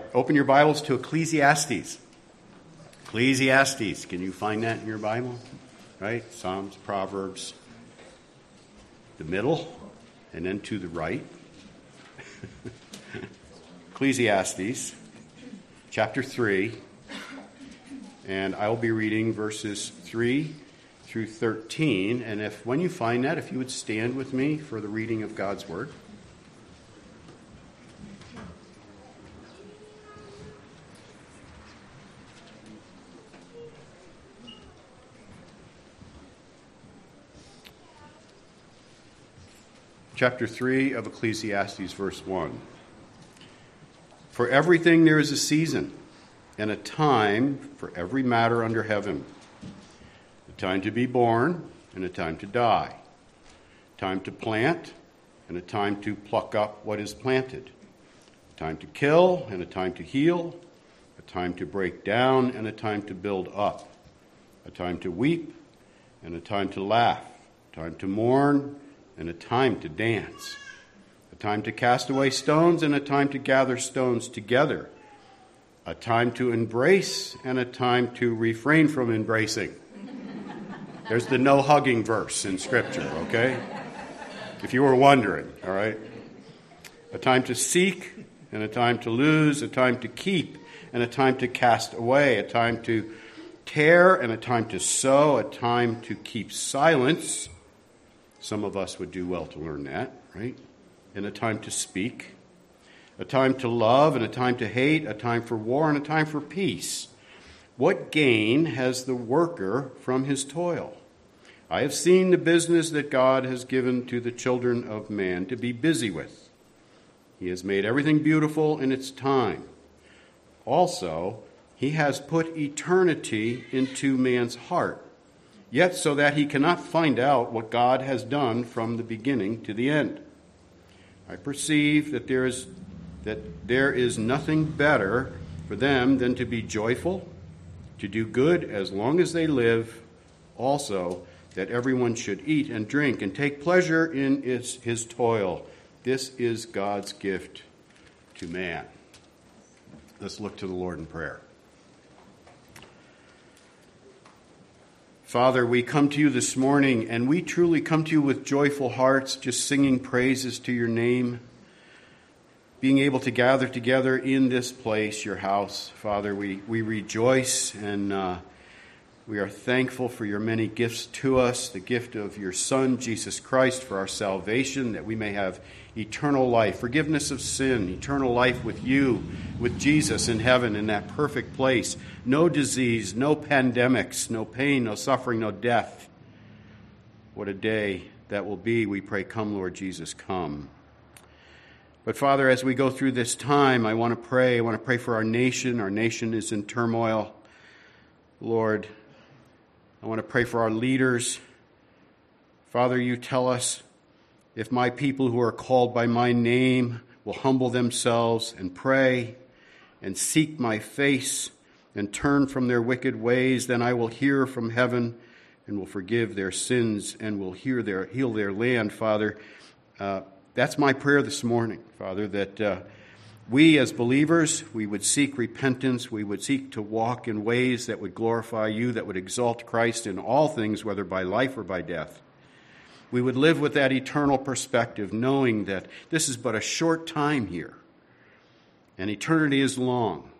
open your Bibles to Ecclesiastes. Ecclesiastes, can you find that in your Bible? Right? Psalms, Proverbs, the middle, and then to the right. Ecclesiastes, chapter 3, and I will be reading verses 3 through 13. And when you find that, if you would stand with me for the reading of God's Word. Chapter 3 of Ecclesiastes, verse 1. For everything there is a season, and a time for every matter under heaven. A time to be born, and a time to die. A time to plant, and a time to pluck up what is planted. A time to kill, and a time to heal. A time to break down, and a time to build up. A time to weep, and a time to laugh. A time to mourn, and a time to dance, a time to cast away stones, and a time to gather stones together, a time to embrace, and a time to refrain from embracing. There's the no hugging verse in Scripture, okay? If you were wondering, all right? A time to seek, and a time to lose, a time to keep, and a time to cast away, a time to tear, and a time to sow, a time to keep silence. Some of us would do well to learn that, right? And a time to speak, a time to love, and a time to hate, a time for war, and a time for peace. What gain has the worker from his toil? I have seen the business that God has given to the children of man to be busy with. He has made everything beautiful in its time. Also, he has put eternity into man's heart, yet so that he cannot find out what God has done from the beginning to the end. I perceive that there is nothing better for them than to be joyful, to do good as long as they live, also that everyone should eat and drink and take pleasure in his toil. This is God's gift to man. Let's look to the Lord in prayer. Father, we come to you this morning, and we truly come to you with joyful hearts, just singing praises to your name, being able to gather together in this place, your house. Father, we rejoice, and we are thankful for your many gifts to us, the gift of your Son, Jesus Christ, for our salvation, that we may have eternal life, forgiveness of sin, eternal life with you, with Jesus in heaven, in that perfect place. No disease, no pandemics, no pain, no suffering, no death. What a day that will be. We pray, come, Lord Jesus, come. But Father, as we go through this time, I want to pray. I want to pray for our nation. Our nation is in turmoil. Lord, I want to pray for our leaders. Father, you tell us, if my people who are called by my name will humble themselves and pray and seek my face and turn from their wicked ways, then I will hear from heaven and will forgive their sins and will heal their land, Father. That's my prayer this morning, Father, that we as believers, we would seek repentance, we would seek to walk in ways that would glorify you, that would exalt Christ in all things, whether by life or by death. We would live with that eternal perspective, knowing that this is but a short time here, and eternity is long.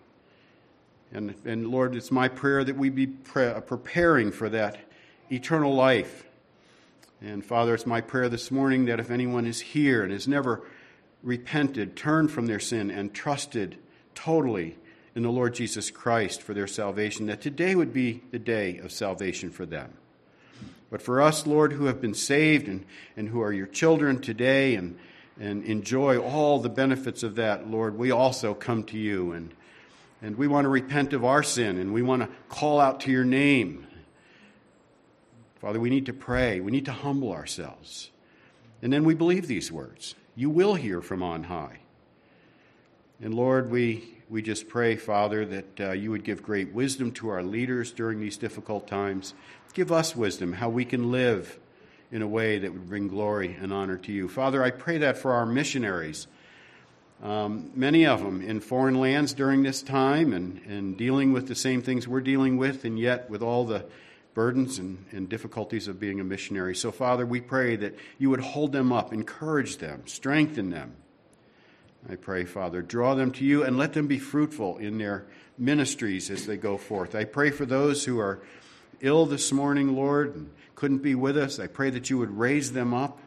And Lord, it's my prayer that we be preparing for that eternal life. And Father, it's my prayer this morning that if anyone is here and has never repented, turned from their sin, and trusted totally in the Lord Jesus Christ for their salvation, that today would be the day of salvation for them. But for us, Lord, who have been saved and who are your children today and enjoy all the benefits of that, Lord, we also come to you and we want to repent of our sin and we want to call out to your name. Father, we need to pray. We need to humble ourselves. And then we believe these words. You will hear from on high. And Lord, we just pray, Father, that you would give great wisdom to our leaders during these difficult times. Give us wisdom, how we can live in a way that would bring glory and honor to you. Father, I pray that for our missionaries many of them in foreign lands during this time and dealing with the same things we're dealing with, and yet with all the burdens and difficulties of being a missionary. So, Father, we pray that you would hold them up, encourage them, strengthen them. I pray, Father, draw them to you and let them be fruitful in their ministries as they go forth. I pray for those who are ill this morning, Lord, and couldn't be with us. I pray that you would raise them up.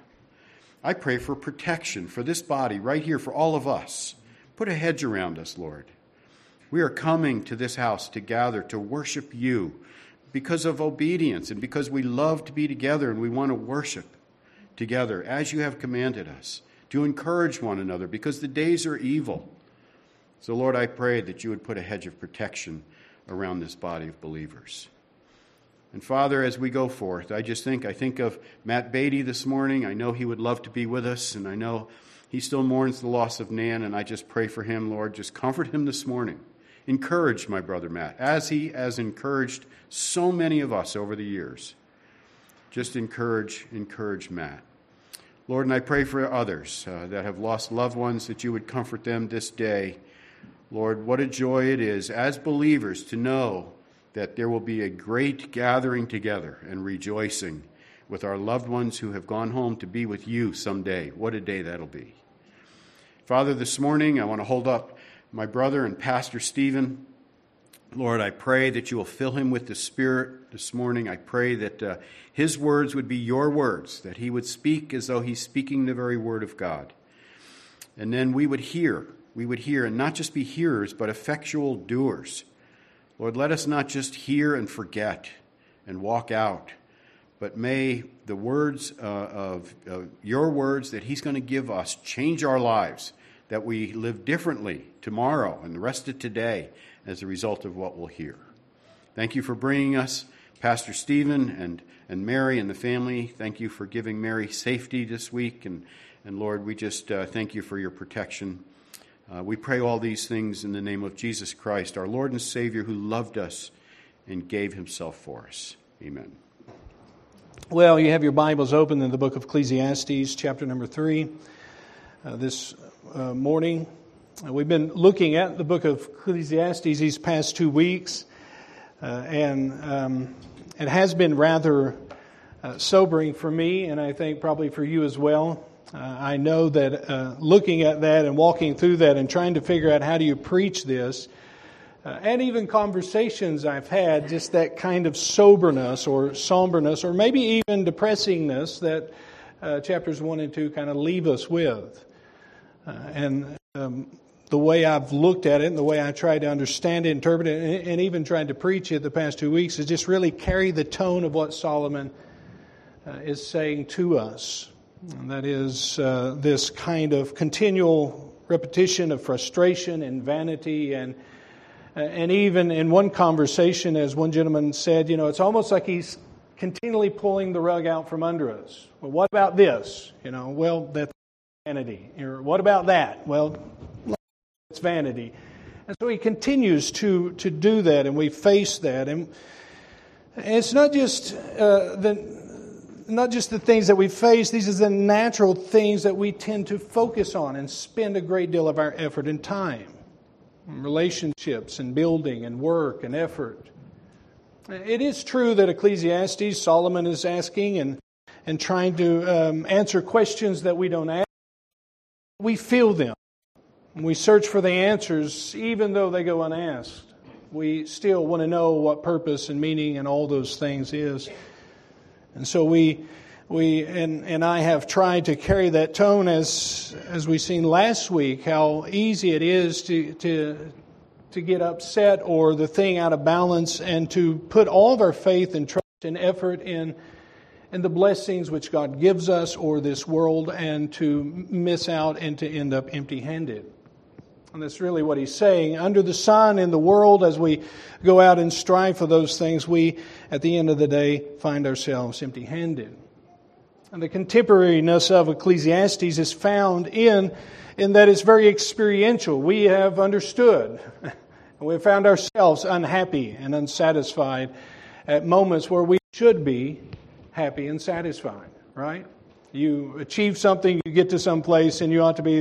I pray for protection for this body right here, for all of us. Put a hedge around us, Lord. We are coming to this house to gather, to worship you because of obedience and because we love to be together and we want to worship together as you have commanded us, to encourage one another because the days are evil. So, Lord, I pray that you would put a hedge of protection around this body of believers. And Father, as we go forth, I think of Matt Beatty this morning. I know he would love to be with us, and I know he still mourns the loss of Nan, and I just pray for him, Lord. Just comfort him this morning. Encourage my brother Matt, as he has encouraged so many of us over the years. Just encourage Matt. Lord, and I pray for others that have lost loved ones, that you would comfort them this day. Lord, what a joy it is as believers to know that there will be a great gathering together and rejoicing with our loved ones who have gone home to be with you someday. What a day that'll be. Father, this morning I want to hold up my brother and Pastor Stephen. Lord, I pray that you will fill him with the Spirit this morning. I pray that his words would be your words, that he would speak as though he's speaking the very word of God. And then we would hear, and not just be hearers, but effectual doers. Lord, let us not just hear and forget and walk out, but may the words of your words that he's going to give us change our lives, that we live differently tomorrow and the rest of today as a result of what we'll hear. Thank you for bringing us Pastor Stephen and Mary and the family. Thank you for giving Mary safety this week. And Lord, we just thank you for your protection. We pray all these things in the name of Jesus Christ, our Lord and Savior, who loved us and gave himself for us. Amen. Well, you have your Bibles open in the book of Ecclesiastes, chapter number 3. This morning, we've been looking at the book of Ecclesiastes these past 2 weeks, and it has been rather sobering for me, and I think probably for you as well. I know that looking at that and walking through that and trying to figure out how do you preach this, and even conversations I've had, just that kind of soberness or somberness or maybe even depressingness that chapters 1 and 2 kind of leave us with. And the way I've looked at it and the way I tried to understand it, interpret it, and even tried to preach it the past 2 weeks is just really carry the tone of what Solomon is saying to us. And that is this kind of continual repetition of frustration and vanity, and even in one conversation, as one gentleman said, it's almost like he's continually pulling the rug out from under us. Well, what about this? Well, that's vanity. Or what about that? Well, it's vanity. And so he continues to do that, and we face that, and it's not just the things that we face, these are the natural things that we tend to focus on and spend a great deal of our effort and time. Relationships and building and work and effort. It is true that Ecclesiastes, Solomon is asking and trying to answer questions that we don't ask. We feel them. We search for the answers even though they go unasked. We still want to know what purpose and meaning and all those things is. And so we I have tried to carry that tone as we've seen last week, how easy it is to get upset or the thing out of balance, and to put all of our faith and trust and effort in the blessings which God gives us or this world, and to miss out and to end up empty-handed. And that's really what he's saying. Under the sun in the world, as we go out and strive for those things, we, at the end of the day, find ourselves empty-handed. And the contemporariness of Ecclesiastes is found in that it's very experiential. We have understood. We have found ourselves unhappy and unsatisfied at moments where we should be happy and satisfied, right? You achieve something, you get to some place, and you ought to be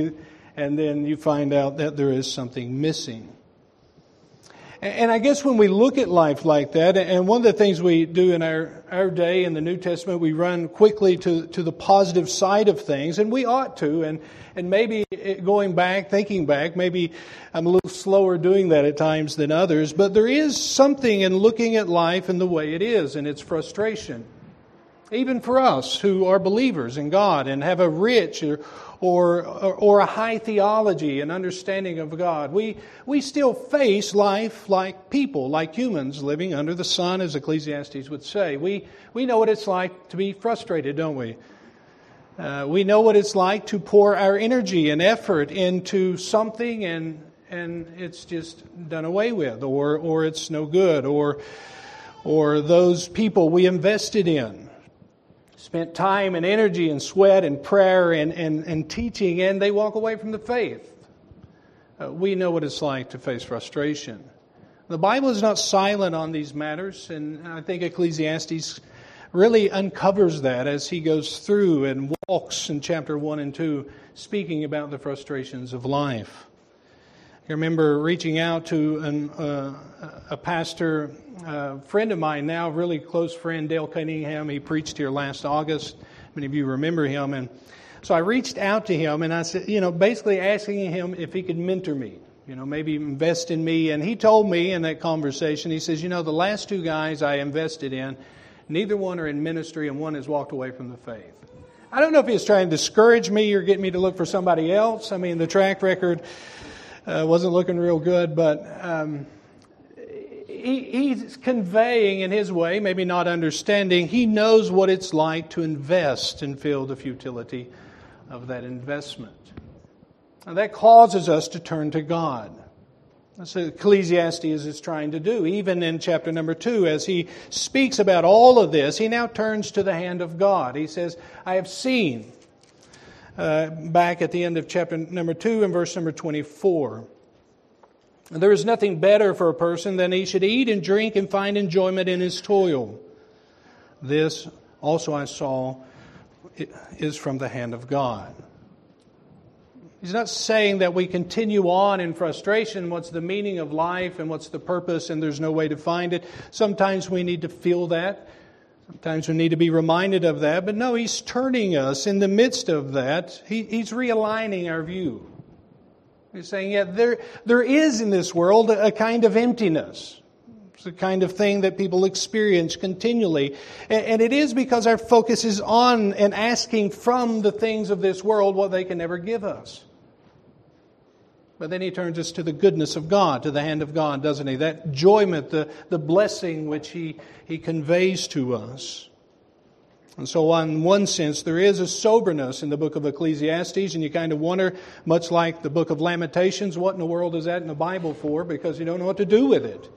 and then you find out that there is something missing. And I guess when we look at life like that, and one of the things we do in our day in the New Testament, we run quickly to the positive side of things, and we ought to, and maybe going back, thinking back, maybe I'm a little slower doing that at times than others, but there is something in looking at life and the way it is, and its frustration. Even for us who are believers in God and have a rich or a high theology and understanding of God, we still face life like people, like humans living under the sun, as Ecclesiastes would say. We know what it's like to be frustrated, don't we? We know what it's like to pour our energy and effort into something and it's just done away with, or it's no good, or those people we invested in, spent time and energy and sweat and prayer and teaching, and they walk away from the faith. We know what it's like to face frustration. The Bible is not silent on these matters, and I think Ecclesiastes really uncovers that as he goes through and walks in chapter 1 and 2, speaking about the frustrations of life. I remember reaching out to a pastor, friend of mine now, really close friend, Dale Cunningham. He preached here last August. Many of you remember him. And so I reached out to him and I said, basically asking him if he could mentor me, maybe invest in me. And he told me in that conversation, he says, the last two guys I invested in, neither one are in ministry and one has walked away from the faith. I don't know if he was trying to discourage me or get me to look for somebody else. I mean, the track record wasn't looking real good, but he's conveying in his way, maybe not understanding, he knows what it's like to invest and feel the futility of that investment. And that causes us to turn to God. That's what Ecclesiastes is trying to do. Even in chapter number 2, as he speaks about all of this, he now turns to the hand of God. He says, I have seen, back at the end of chapter number 2 and verse number 24. There is nothing better for a person than he should eat and drink and find enjoyment in his toil. This also I saw is from the hand of God. He's not saying that we continue on in frustration. What's the meaning of life and what's the purpose and there's no way to find it. Sometimes we need to feel that. Sometimes we need to be reminded of that. But no, he's turning us in the midst of that. He's realigning our view. He's saying, there is in this world a kind of emptiness. It's the kind of thing that people experience continually. And it is because our focus is on and asking from the things of this world what they can never give us. But then he turns us to the goodness of God, to the hand of God, doesn't he? That enjoyment, the blessing which he conveys to us. And so in one sense, there is a soberness in the book of Ecclesiastes, and you kind of wonder, much like the book of Lamentations, what in the world is that in the Bible for? Because you don't know what to do with it.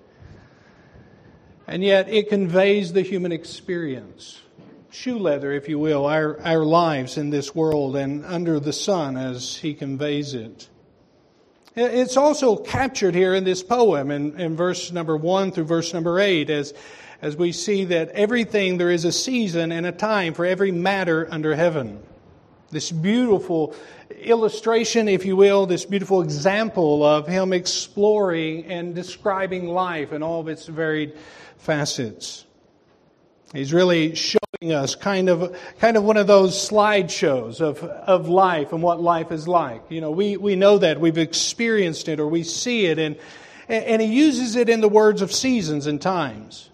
And yet it conveys the human experience. Shoe leather, if you will, our lives in this world and under the sun as he conveys it. It's also captured here in this poem in verse number 1 through verse number 8 as we see that everything, there is a season and a time for every matter under heaven. This beautiful illustration, if you will, this beautiful example of him exploring and describing life in all of its varied facets. He's really showing us kind of one of those slideshows of life and what life is like. We know that, we've experienced it or we see it, and he uses it in the words of seasons and times.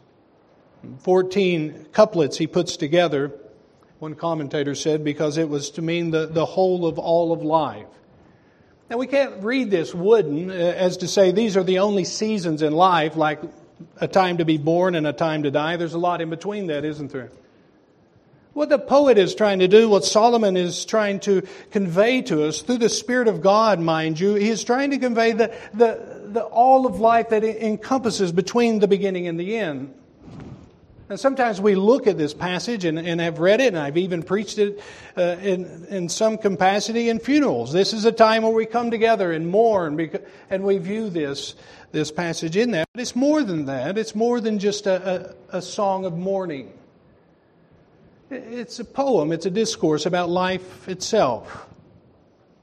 14 couplets he puts together, one commentator said, because it was to mean the whole of all of life. Now we can't read this wooden as to say these are the only seasons in life, like a time to be born and a time to die. There's a lot in between that, isn't there? What the poet is trying to do, what Solomon is trying to convey to us through the Spirit of God, mind you, he is trying to convey the all of life that it encompasses between the beginning and the end. And sometimes we look at this passage and have read it, and I've even preached it in some capacity in funerals. This is a time where we come together and mourn, and we view this passage in that. But it's more than that. It's more than just a song of mourning. It's a poem. It's a discourse about life itself.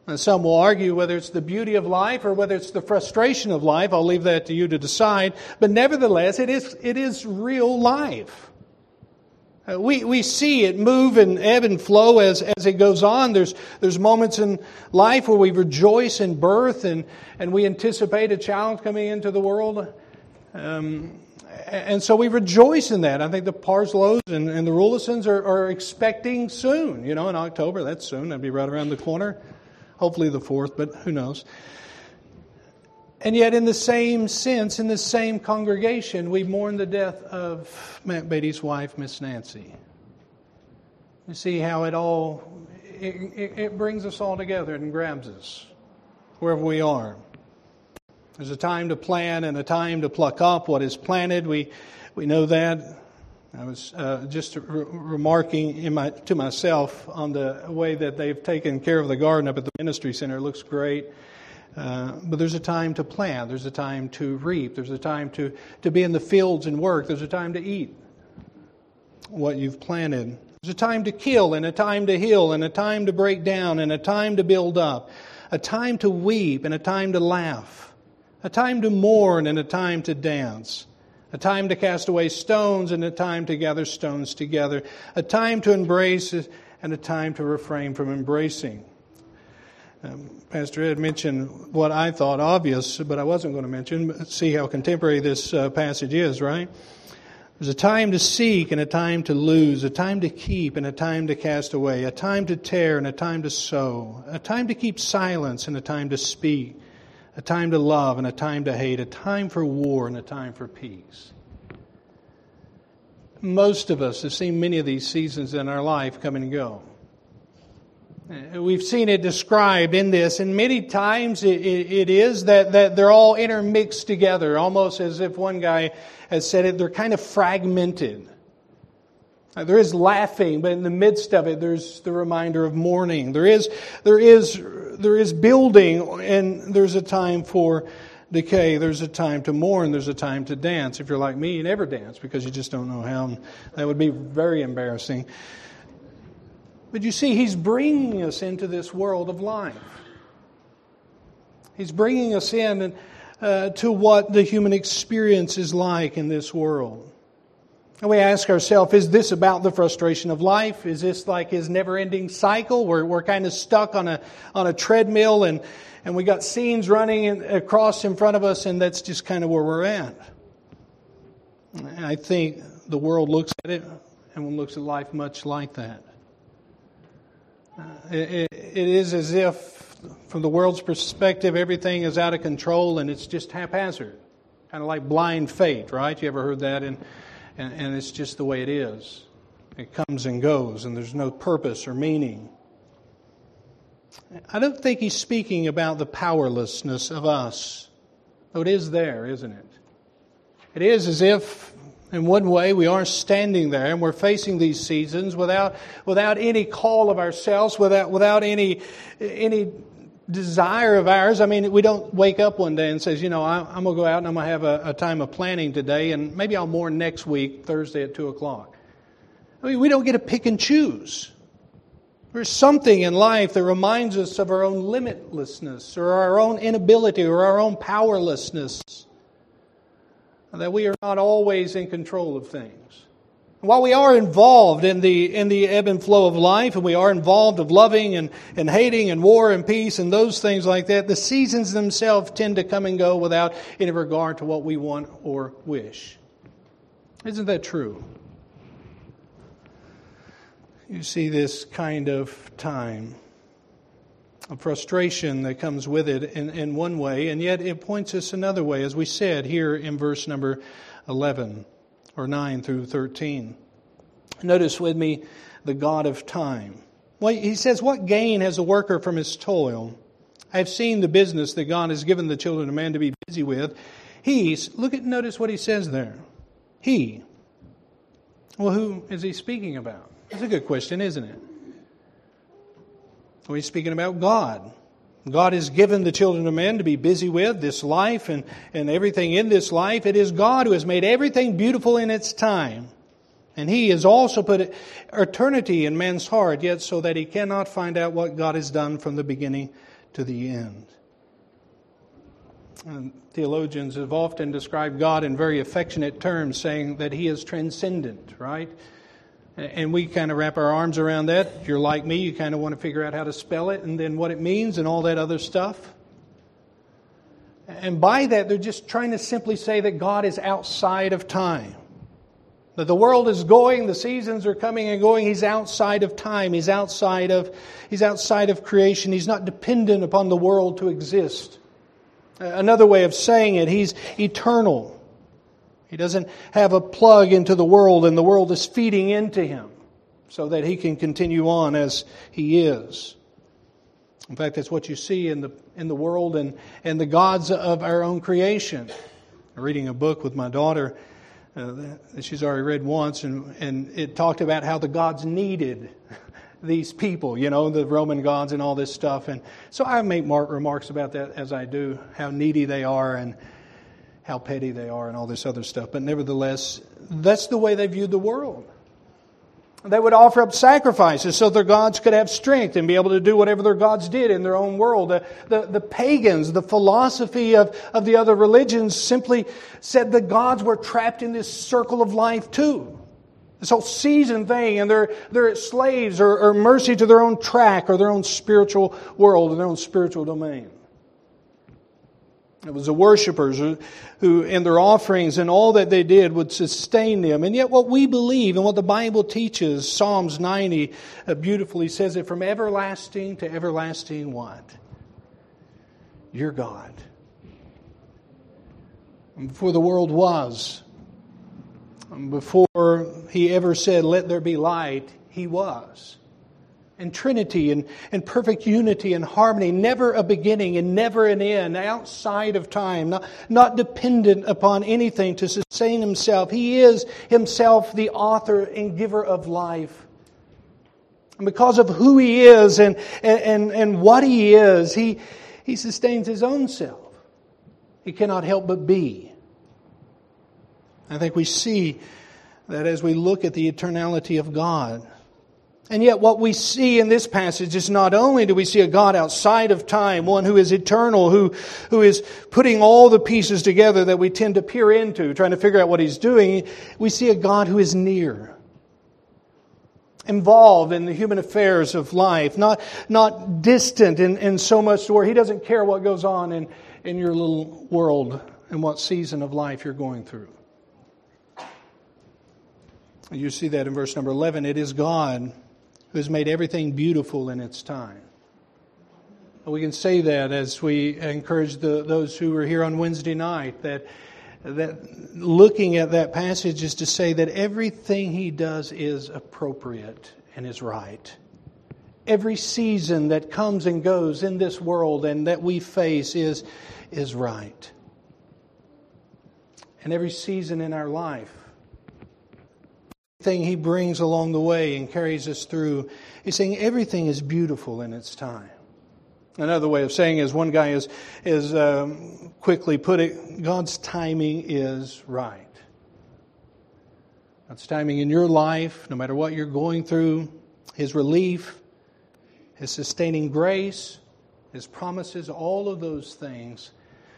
Some will argue whether it's the beauty of life or whether it's the frustration of life. I'll leave that to you to decide. But nevertheless, it is real life. We see it move and ebb and flow as it goes on. There's moments in life where we rejoice in birth and we anticipate a child coming into the world. And so we rejoice in that. I think the Parslows and the Rulisons are expecting soon. In October, that's soon. That'll be right around the corner. Hopefully the 4th, but who knows. And yet in the same sense, in the same congregation, we mourn the death of Matt Beatty's wife, Miss Nancy. You see how it brings us all together and grabs us wherever we are. There's a time to plan and a time to pluck up what is planted. We know that. I was just remarking to myself on the way that they've taken care of the garden up at the ministry center. It looks great. But there's a time to plant. There's a time to reap. There's a time to be in the fields and work. There's a time to eat what you've planted. There's a time to kill and a time to heal and a time to break down and a time to build up. A time to weep and a time to laugh. A time to mourn and a time to dance. A time to cast away stones and a time to gather stones together. A time to embrace and a time to refrain from embracing. Pastor Ed mentioned what I thought obvious, but I wasn't going to mention. See how contemporary this passage is, right? There's a time to seek and a time to lose, a time to keep and a time to cast away, a time to tear and a time to sow, a time to keep silence and a time to speak, a time to love and a time to hate, a time for war and a time for peace. Most of us have seen many of these seasons in our life come and go. We've seen it described in this, and many times it is that they're all intermixed together, almost as if one guy has said it, they're kind of fragmented. There is laughing, but in the midst of it, there's the reminder of mourning. There is building, and there's a time for decay. There's a time to mourn. There's a time to dance. If you're like me, you never dance because you just don't know how. That would be very embarrassing. But you see, He's bringing us into this world of life. He's bringing us in to what the human experience is like in this world. And we ask ourselves, is this about the frustration of life? Is this like His never-ending cycle? We're kind of stuck on a treadmill and we got scenes running across in front of us, and that's just kind of where we're at. And I think the world looks at it and looks at life much like that. It is as if, from the world's perspective, everything is out of control and it's just haphazard. Kind of like blind fate, right? You ever heard that? And it's just the way it is. It comes and goes and there's no purpose or meaning. I don't think He's speaking about the powerlessness of us. Though it is there, isn't it? It is as if, in one way, we are standing there and we're facing these seasons without any call of ourselves, without any desire of ours. I mean, we don't wake up one day and say, I'm going to go out and I'm going to have a time of planning today, and maybe I'll mourn next week, Thursday at 2 o'clock. I mean, we don't get to pick and choose. There's something in life that reminds us of our own limitlessness or our own inability or our own powerlessness. That we are not always in control of things. While we are involved in the ebb and flow of life, and we are involved of loving and hating and war and peace and those things like that, the seasons themselves tend to come and go without any regard to what we want or wish. Isn't that true? You see this kind of time of frustration that comes with it in one way, and yet it points us another way, as we said here in verse number 11, or 9 through 13. Notice with me the God of time. Well, He says, what gain has a worker from his toil? I have seen the business that God has given the children of man to be busy with. Notice what He says there. He. Well, who is He speaking about? That's a good question, isn't it? Well, He's speaking about God. God has given the children of men to be busy with this life and everything in this life. It is God who has made everything beautiful in its time. And He has also put eternity in man's heart, yet so that he cannot find out what God has done from the beginning to the end. And theologians have often described God in very affectionate terms, saying that He is transcendent, right? And we kind of wrap our arms around that. If you're like me, you kind of want to figure out how to spell it and then what it means and all that other stuff. And by that, they're just trying to simply say that God is outside of time. That the world is going, the seasons are coming and going. He's outside of time. He's outside of creation. He's not dependent upon the world to exist. Another way of saying it, He's eternal. He doesn't have a plug into the world and the world is feeding into Him so that He can continue on as He is. In fact, that's what you see in the world and the gods of our own creation. I'm reading a book with my daughter that she's already read once, and it talked about how the gods needed these people, the Roman gods and all this stuff. And so I make remarks about that as I do, how needy they are and how petty they are and all this other stuff. But nevertheless, that's the way they viewed the world. They would offer up sacrifices so their gods could have strength and be able to do whatever their gods did in their own world. The pagans, the philosophy of the other religions simply said the gods were trapped in this circle of life too. This whole season thing, and they're slaves or mercy to their own track or their own spiritual world and their own spiritual domain. It was the worshipers who in their offerings and all that they did would sustain them. And yet what we believe and what the Bible teaches, Psalms 90 beautifully says it, from everlasting to everlasting what? Your God. And before the world was, before He ever said, let there be light, He was. And Trinity and perfect unity and harmony, never a beginning and never an end, outside of time, not dependent upon anything to sustain Himself. He is Himself the author and giver of life. And because of who He is and what He is, He sustains His own self. He cannot help but be. I think we see that as we look at the eternality of God. And yet what we see in this passage is not only do we see a God outside of time, one who is eternal, who is putting all the pieces together that we tend to peer into, trying to figure out what He's doing. We see a God who is near, involved in the human affairs of life, not distant in so much to where He doesn't care what goes on in your little world and what season of life you're going through. You see that in verse number 11. It is God who has made everything beautiful in its time. We can say that as we encourage those who were here on Wednesday night, that looking at that passage is to say that everything He does is appropriate and is right. Every season that comes and goes in this world and that we face is right. And every season in our life, thing He brings along the way and carries us through, He's saying everything is beautiful in its time. Another way of saying, as one guy is quickly put it, God's timing is right. God's timing in your life, no matter what you're going through, His relief, His sustaining grace, His promises, all of those things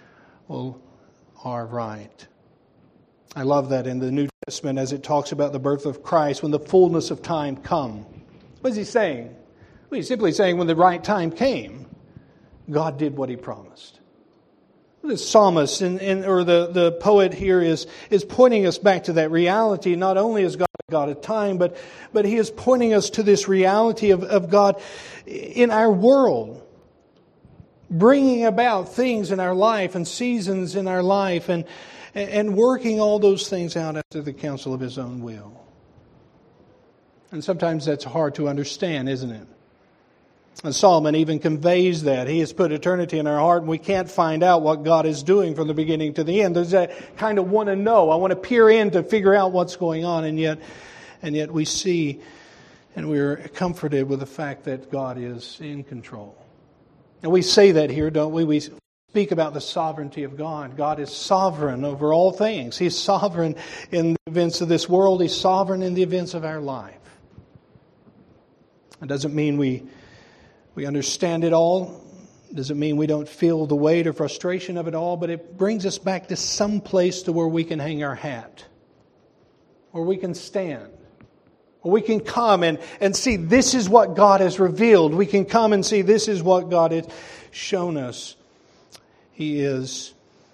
are right. I love that in the New Testament as it talks about the birth of Christ, when the fullness of time come. What is He saying? Well, He's simply saying when the right time came, God did what He promised. The psalmist or the poet here is pointing us back to that reality. Not only is God a God of time, but he is pointing us to this reality of God in our world, bringing about things in our life and seasons in our life and working all those things out after the counsel of His own will. And sometimes that's hard to understand, isn't it? And Solomon even conveys that. He has put eternity in our heart, and we can't find out what God is doing from the beginning to the end. There's that kind of want to know. I want to peer in to figure out what's going on, and yet we see and we're comforted with the fact that God is in control. And we say that here, don't we? We speak about the sovereignty of God. God is sovereign over all things. He's sovereign in the events of this world. He's sovereign in the events of our life. It doesn't mean we understand it all. doesn't mean we don't feel the weight or frustration of it all, but it brings us back to some place to where we can hang our hat, or we can stand, or we can come and see this is what God has revealed. We can come and see this is what God has shown us. He has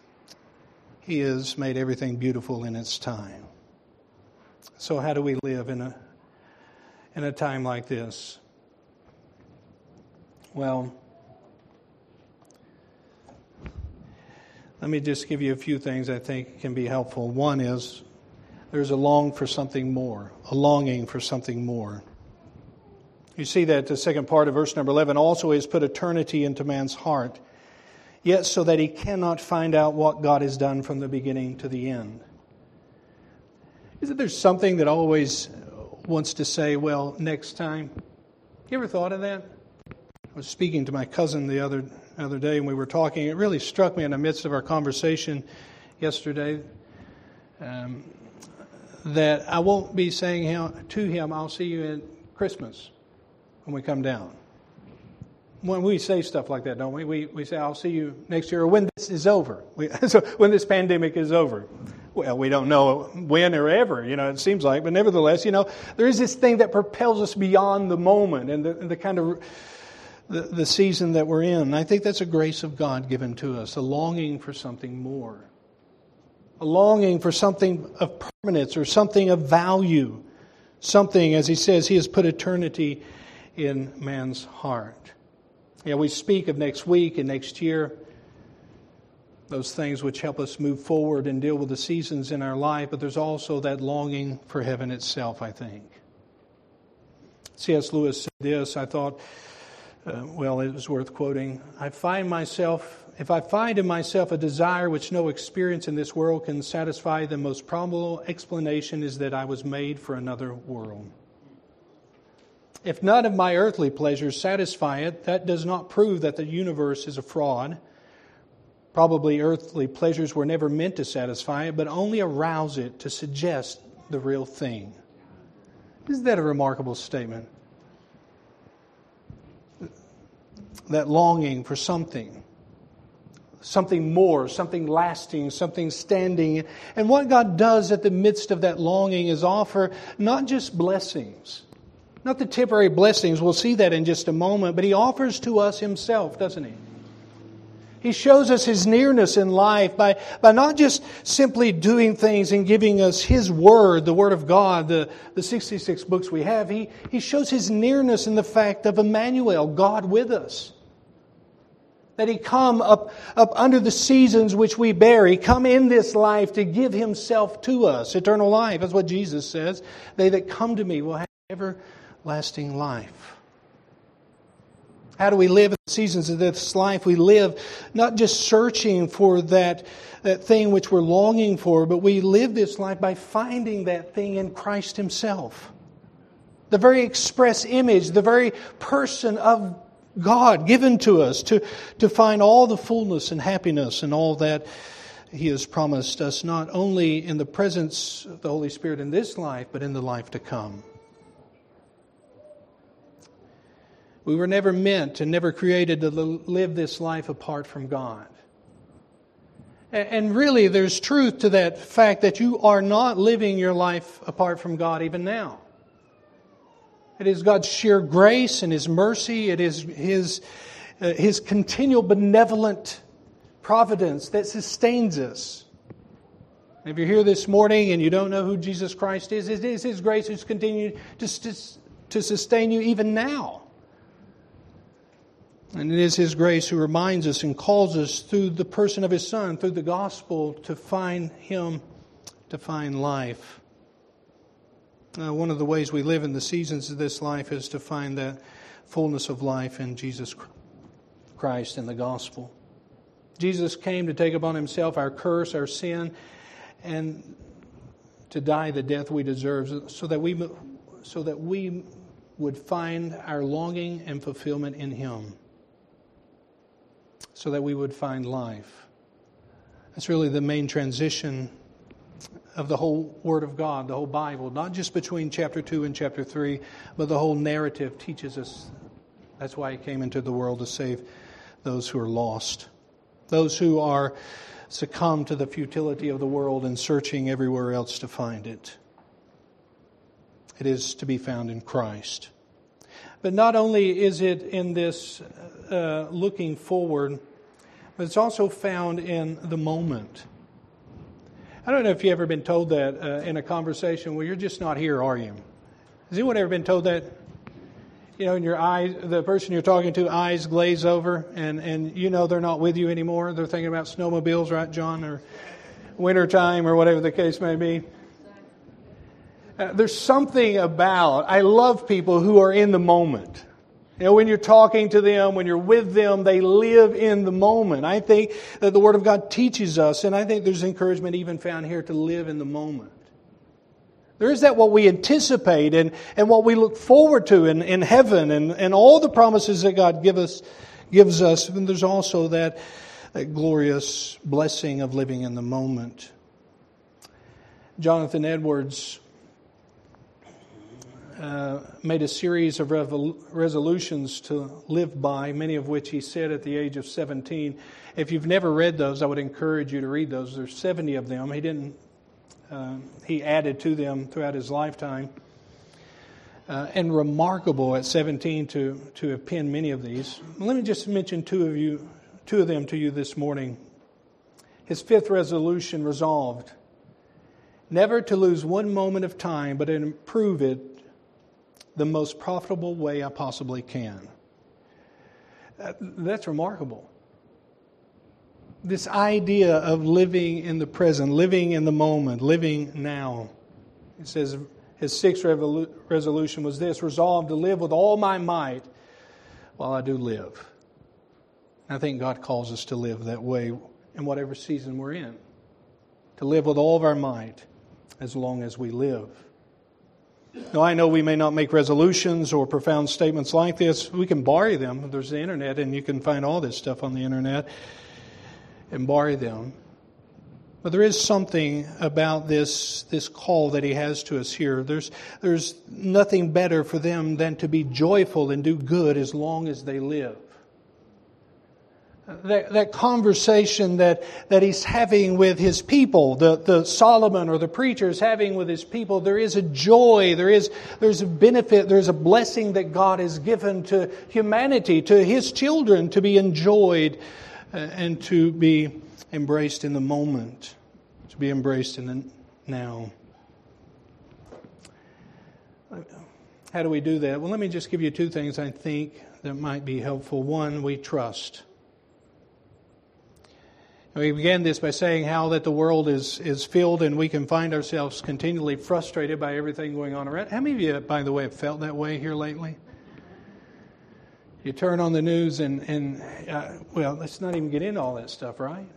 made everything beautiful in its time. So how do we live in a time like this? Well, let me just give you a few things I think can be helpful. One is there's a longing for something more. You see that the second part of verse number 11, also He has put eternity into man's heart, yet so that he cannot find out what God has done from the beginning to the end. Isn't there something that always wants to say, well, next time? You ever thought of that? I was speaking to my cousin the other day and we were talking. It really struck me in the midst of our conversation yesterday that I won't be saying to him, I'll see you at Christmas when we come down. When we say stuff like that, don't we? We say, I'll see you next year, or when this is over. So when this pandemic is over. Well, we don't know when or ever, it seems like. But nevertheless, there is this thing that propels us beyond the moment and the kind of the season that we're in. And I think that's a grace of God given to us, a longing for something more. A longing for something of permanence or something of value. Something, as He says, He has put eternity in man's heart. We speak of next week and next year, those things which help us move forward and deal with the seasons in our life, but there's also that longing for heaven itself, I think. C.S. Lewis said this, I thought, it was worth quoting. If I find in myself a desire which no experience in this world can satisfy, the most probable explanation is that I was made for another world. If none of my earthly pleasures satisfy it, that does not prove that the universe is a fraud. Probably earthly pleasures were never meant to satisfy it, but only arouse it to suggest the real thing. Isn't that a remarkable statement? That longing for something more, something lasting, something standing. And what God does at the midst of that longing is offer not just blessings, not the temporary blessings, we'll see that in just a moment, but He offers to us Himself, doesn't He? He shows us His nearness in life by not just simply doing things and giving us His Word, the Word of God, the 66 books we have. He shows His nearness in the fact of Emmanuel, God with us. That He come up under the seasons which we bear. He come in this life to give Himself to us, eternal life. That's what Jesus says. They that come to me will have everlasting life. How do we live in the seasons of this life? We live not just searching for that thing which we're longing for, but we live this life by finding that thing in Christ Himself. The very express image, the very person of God given to us to find all the fullness and happiness and all that He has promised us, not only in the presence of the Holy Spirit in this life, but in the life to come. We were never meant and never created to live this life apart from God. And really, there's truth to that fact that you are not living your life apart from God even now. It is God's sheer grace and His mercy. It is His continual benevolent providence that sustains us. If you're here this morning and you don't know who Jesus Christ is, it is His grace who's continued to sustain you even now. And it is His grace who reminds us and calls us through the person of His Son, through the gospel, to find Him, to find life. One of the ways we live in the seasons of this life is to find that fullness of life in Jesus Christ and the gospel. Jesus came to take upon Himself our curse, our sin, and to die the death we deserve, so that we would find our longing and fulfillment in Him. So that we would find life. That's really the main transition of the whole Word of God, the whole Bible. Not just between chapter 2 and chapter 3, but the whole narrative teaches us that's why He came into the world, to save those who are lost, those who are succumbed to the futility of the world and searching everywhere else to find it. It is to be found in Christ. But not only is it in this looking forward, but it's also found in the moment. I don't know if you've ever been told that in a conversation, well, you're just not here, are you? Has anyone ever been told that? You know, in your eyes, the person you're talking to, eyes glaze over, and you know they're not with you anymore. They're thinking about snowmobiles, right, John, or wintertime, or whatever the case may be. There's something about, I love people who are in the moment. You know, when you're talking to them, when you're with them, they live in the moment. I think that the Word of God teaches us, and I think there's encouragement even found here to live in the moment. There is that what we anticipate and what we look forward to in heaven and all the promises that God gives us. And there's also that glorious blessing of living in the moment. Jonathan Edwards made a series of resolutions to live by, many of which he said at the age of 17. If you've never read those, I would encourage you to read those. There's 70 of them. He added to them throughout his lifetime. And remarkable at 17 to have penned many of these. Let me just mention two of them to you this morning. His fifth resolution resolved, never to lose one moment of time, but to improve it the most profitable way I possibly can. That's remarkable. This idea of living in the present, living in the moment, living now. It says his sixth resolution was this, resolved to live with all my might while I do live. I think God calls us to live that way in whatever season we're in. To live with all of our might as long as we live. Now, I know we may not make resolutions or profound statements like this. We can borrow them. There's the internet, and you can find all this stuff on the internet and borrow them. But there is something about this call that he has to us here. There's nothing better for them than to be joyful and do good as long as they live. That conversation that he's having with his people, the Solomon or the preacher is having with his people, there is a joy, there's a benefit, there's a blessing that God has given to humanity, to his children, to be enjoyed and to be embraced in the moment, to be embraced in the now. How do we do that? Well, let me just give you two things I think that might be helpful. One, we trust. We began this by saying how that the world is filled and we can find ourselves continually frustrated by everything going on around. How many of you, by the way, have felt that way here lately? You turn on the news and let's not even get into all that stuff, right?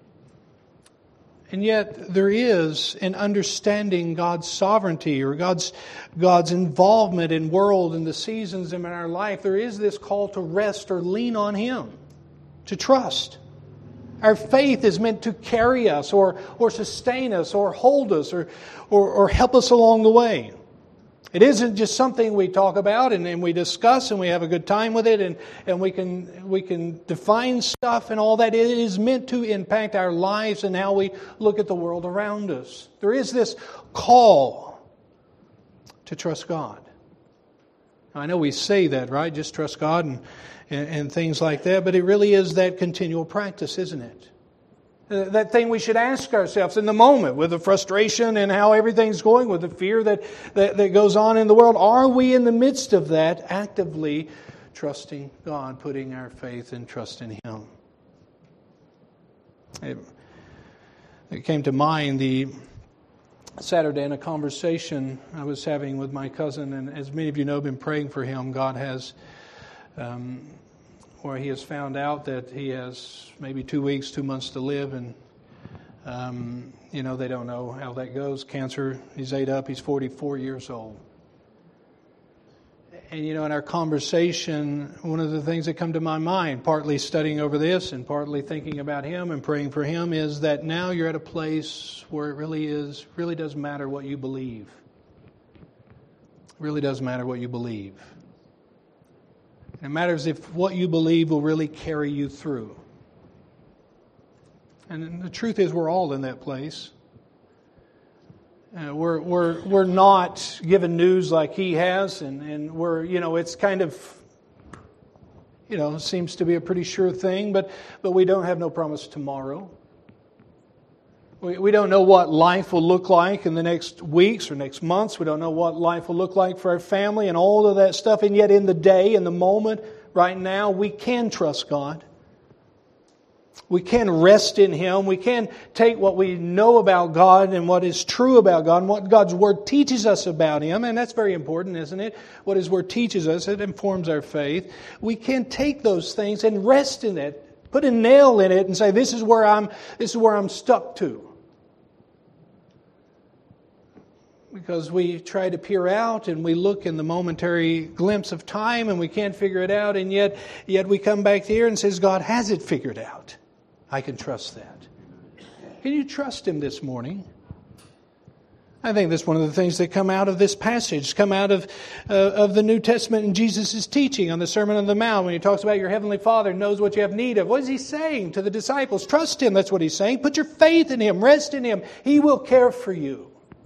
And yet there is an understanding God's sovereignty or God's involvement in world and the seasons in our life. There is this call to rest or lean on Him, to trust. Our faith is meant to carry us or sustain us or hold us or help us along the way. It isn't just something we talk about and we discuss and we have a good time with it and we can define stuff and all that. It is meant to impact our lives and how we look at the world around us. There is this call to trust God. Now, I know we say that, right? Just trust God and things like that, but it really is that continual practice, isn't it? That thing we should ask ourselves in the moment with the frustration and how everything's going, with the fear that goes on in the world. Are we in the midst of that actively trusting God, putting our faith and trust in Him? It came to mind the Saturday in a conversation I was having with my cousin, and as many of you know, I've been praying for him. God has... where he has found out that he has maybe 2 weeks, 2 months to live, and they don't know how that goes. Cancer, he's ate up, he's 44 years old. And in our conversation, one of the things that come to my mind, partly studying over this and partly thinking about him and praying for him, is that now you're at a place where it really does matter what you believe. It really does matter what you believe. It matters if what you believe will really carry you through. And the truth is, we're all in that place. We're not given news like he has, and we're, it's kind of, seems to be a pretty sure thing, but we don't have no promise tomorrow. We don't know what life will look like in the next weeks or next months. We don't know what life will look like for our family and all of that stuff. And yet in the day, in the moment, right now, we can trust God. We can rest in Him. We can take what we know about God and what is true about God and what God's Word teaches us about Him. And that's very important, isn't it? What His Word teaches us, it informs our faith. We can take those things and rest in it. Put a nail in it and say, this is where I'm stuck to. Because we try to peer out and we look in the momentary glimpse of time and we can't figure it out, and yet we come back here and says, God has it figured out. I can trust that. Can you trust Him this morning? I think that's one of the things that come out of this passage, come out of the New Testament and Jesus' teaching on the Sermon on the Mount when He talks about your Heavenly Father knows what you have need of. What is He saying to the disciples? Trust Him, that's what He's saying. Put your faith in Him, rest in Him. He will care for you.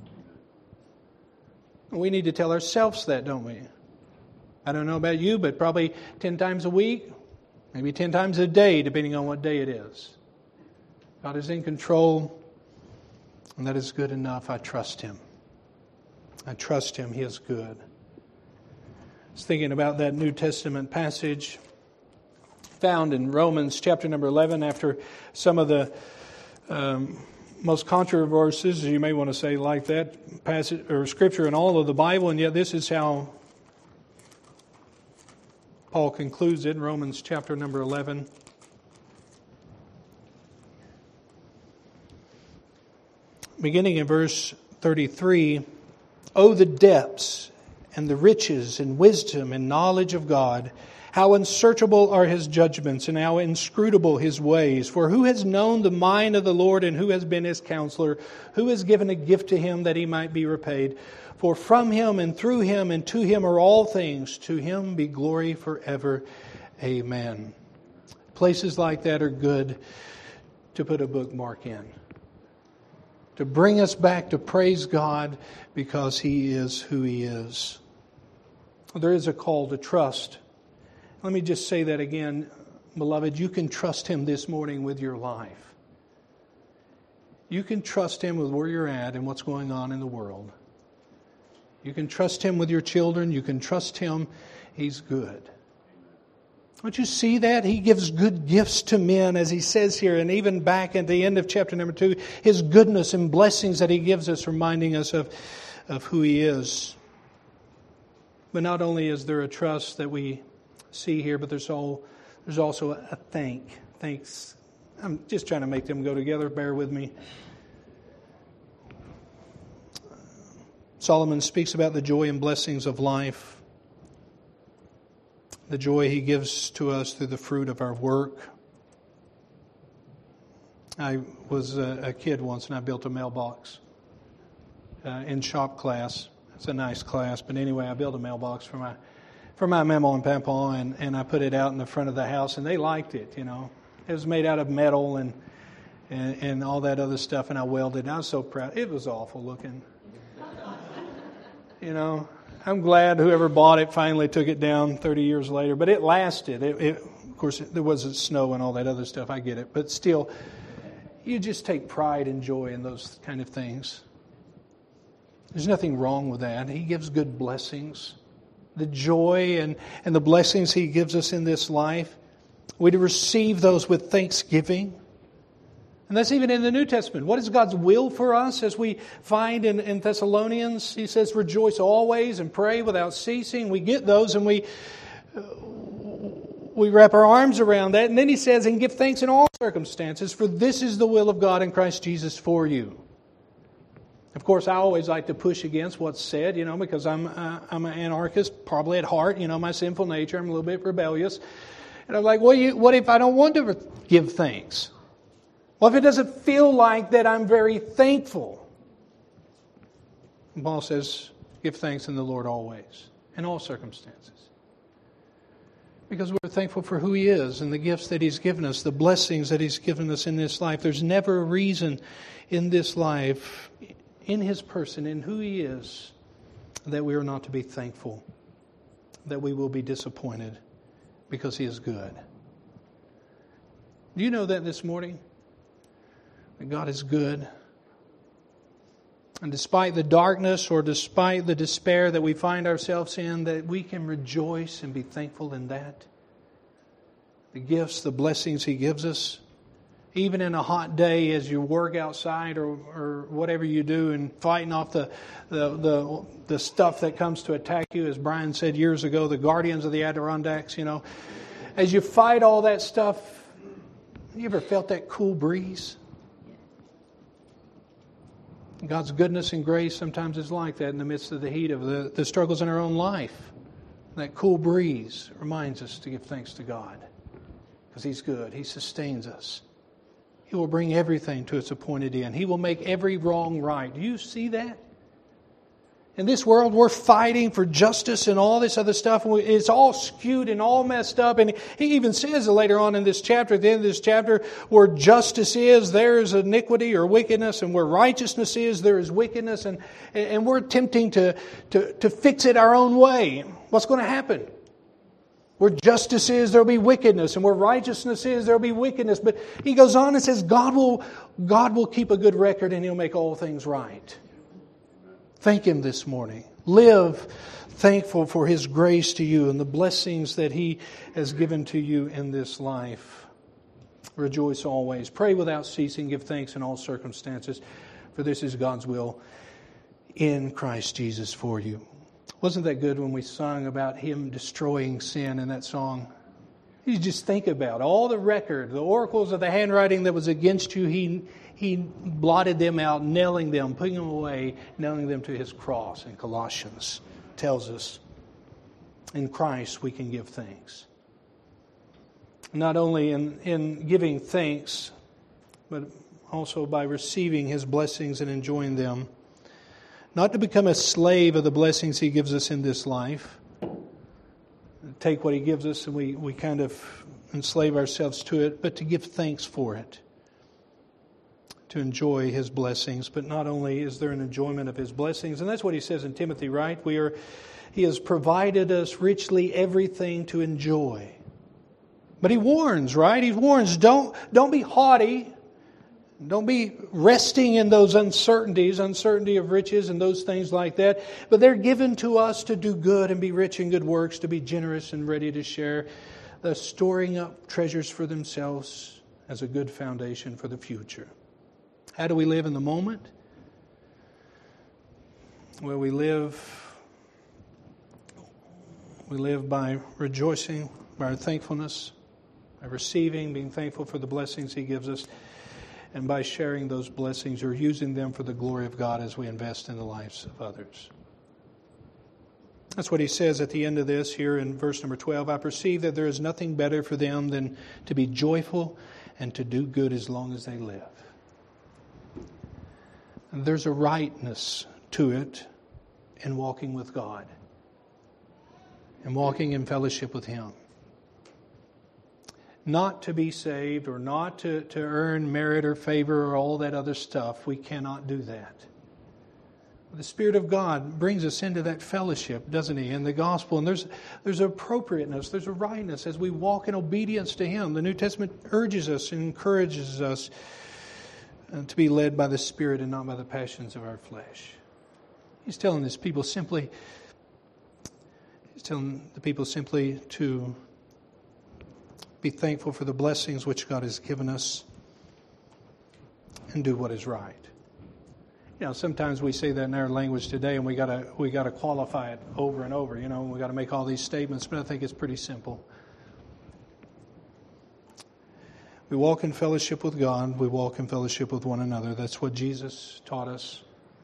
We need to tell ourselves that, don't we? I don't know about you, but probably 10 times a week, maybe 10 times a day, depending on what day it is. God is in control, and that is good enough. I trust Him. I trust Him. He is good. I was thinking about that New Testament passage found in Romans chapter number 11 after some of the most controversies, you may want to say like that, passage or scripture in all of the Bible, and yet this is how Paul concludes it in Romans chapter number 11. Beginning in verse 33, "Oh, the depths and the riches and wisdom and knowledge of God! How unsearchable are His judgments and how inscrutable His ways. For who has known the mind of the Lord, and who has been His counselor? Who has given a gift to Him that He might be repaid? For from Him and through Him and to Him are all things. To Him be glory forever. Amen." Places like that are good to put a bookmark in. To bring us back to praise God because He is who He is. There is a call to trust. Let me just say that again, beloved. You can trust Him this morning with your life. You can trust Him with where you're at and what's going on in the world. You can trust Him with your children. You can trust Him. He's good. Don't you see that? He gives good gifts to men, as He says here, and even back at the end of chapter number 2, His goodness and blessings that He gives us, reminding us of who He is. But not only is there a trust that we see here, but there's also a thanks. I'm just trying to make them go together. Bear with me. Solomon speaks about the joy and blessings of life. The joy he gives to us through the fruit of our work. I was a kid once and I built a mailbox in shop class. It's a nice class, but anyway, I built a mailbox for my mama and papa, and I put it out in the front of the house, and they liked it, you know. It was made out of metal and all that other stuff, and I welded it. I was so proud. It was awful looking. You know, I'm glad whoever bought it finally took it down 30 years later, but it lasted. Of course, there wasn't snow and all that other stuff, I get it, but still, you just take pride and joy in those kind of things. There's nothing wrong with that. He gives good blessings. The joy and the blessings He gives us in this life, we to receive those with thanksgiving. And that's even in the New Testament. What is God's will for us? As we find in Thessalonians, He says, rejoice always and pray without ceasing. We get those and we wrap our arms around that. And then He says, and give thanks in all circumstances, for this is the will of God in Christ Jesus for you. Of course, I always like to push against what's said, you know, because I'm an anarchist, probably at heart, you know, my sinful nature. I'm a little bit rebellious. And I'm like, what if I don't want to give thanks? What if it doesn't feel like that I'm very thankful? And Paul says, give thanks in the Lord always, in all circumstances. Because we're thankful for who He is and the gifts that He's given us, the blessings that He's given us in this life. There's never a reason in this life, in His person, in who He is, that we are not to be thankful, that we will be disappointed, because He is good. Do you know that this morning? That God is good. And despite the darkness or despite the despair that we find ourselves in, that we can rejoice and be thankful in that. The gifts, the blessings He gives us. Even in a hot day as you work outside or whatever you do and fighting off the stuff that comes to attack you, as Brian said years ago, the guardians of the Adirondacks, you know. As you fight all that stuff, you ever felt that cool breeze? God's goodness and grace sometimes is like that in the midst of the heat of the struggles in our own life. That cool breeze reminds us to give thanks to God because He's good. He sustains us. He will bring everything to its appointed end. He will make every wrong right. Do you see that? In this world, we're fighting for justice and all this other stuff. It's all skewed and all messed up. And He even says later on in this chapter, at the end of this chapter, where justice is, there is iniquity or wickedness. And where righteousness is, there is wickedness. And we're attempting to fix it our own way. What's going to happen? Where justice is, there'll be wickedness. And where righteousness is, there'll be wickedness. But He goes on and says, God will keep a good record and He'll make all things right. Thank Him this morning. Live thankful for His grace to you and the blessings that He has given to you in this life. Rejoice always. Pray without ceasing. Give thanks in all circumstances, for this is God's will in Christ Jesus for you. Wasn't that good when we sung about Him destroying sin in that song? You just think about all the record, the oracles of the handwriting that was against you. He blotted them out, nailing them, putting them away, nailing them to His cross. And Colossians tells us, in Christ we can give thanks. Not only in giving thanks, but also by receiving His blessings and enjoying them. Not to become a slave of the blessings He gives us in this life. Take what He gives us and we kind of enslave ourselves to it, but to give thanks for it. To enjoy His blessings. But not only is there an enjoyment of His blessings, and that's what he says in Timothy, right? He has provided us richly everything to enjoy. But he warns, right? He warns, don't be haughty. Don't be resting in those uncertainty of riches and those things like that. But they're given to us to do good and be rich in good works, to be generous and ready to share, storing up treasures for themselves as a good foundation for the future. How do we live in the moment? Well, we live by rejoicing, by our thankfulness, by receiving, being thankful for the blessings He gives us, and by sharing those blessings or using them for the glory of God as we invest in the lives of others. That's what he says at the end of this here in verse number 12. I perceive that there is nothing better for them than to be joyful and to do good as long as they live. And there's a rightness to it in walking with God and walking in fellowship with Him. Not to be saved or not to earn merit or favor or all that other stuff. We cannot do that. The Spirit of God brings us into that fellowship, doesn't He, in the gospel. And there's appropriateness, there's a rightness as we walk in obedience to Him. The New Testament urges us and encourages us to be led by the Spirit and not by the passions of our flesh. He's telling the people simply to be thankful for the blessings which God has given us and do what is right. You know, sometimes we say that in our language today, and we gotta qualify it over and over. You know, we got to make all these statements, but I think it's pretty simple. We walk in fellowship with God. We walk in fellowship with one another. That's what Jesus taught us.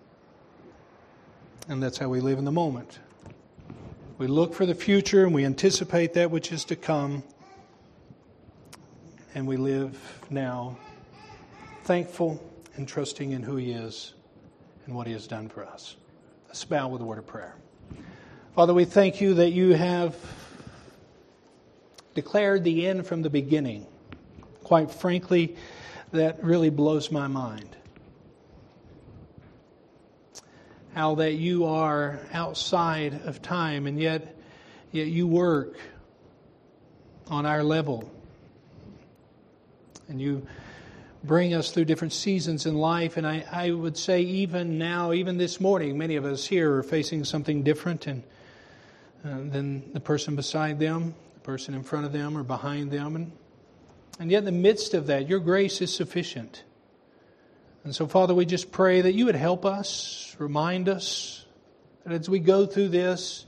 And that's how we live in the moment. We look for the future and we anticipate that which is to come. And we live now thankful and trusting in who He is and what He has done for us. Let's bow with a word of prayer. Father, we thank You that You have declared the end from the beginning. Quite frankly, that really blows my mind. How that you are outside of time, and yet you work on our level. And you bring us through different seasons in life. And I would say even now, even this morning, many of us here are facing something different than the person beside them, the person in front of them or behind them. And yet in the midst of that, your grace is sufficient. And so, Father, we just pray that you would help us, remind us, that as we go through this,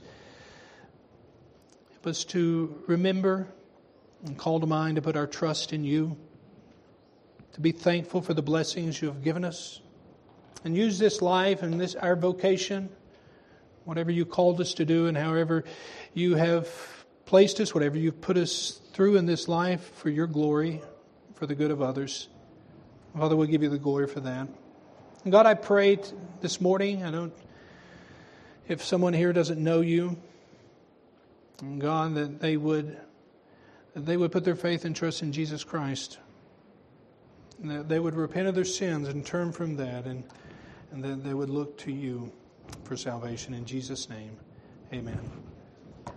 help us to remember and call to mind to put our trust in you, to be thankful for the blessings you have given us, and use this life and this our vocation, whatever you called us to do and however you have placed us, whatever you've put us through in this life for your glory, for the good of others. Father, we'll give you the glory for that. And God, I pray this morning, if someone here doesn't know you, and God, that they would put their faith and trust in Jesus Christ. And that they would repent of their sins and turn from that, and that they would look to you for salvation. In Jesus' name, amen.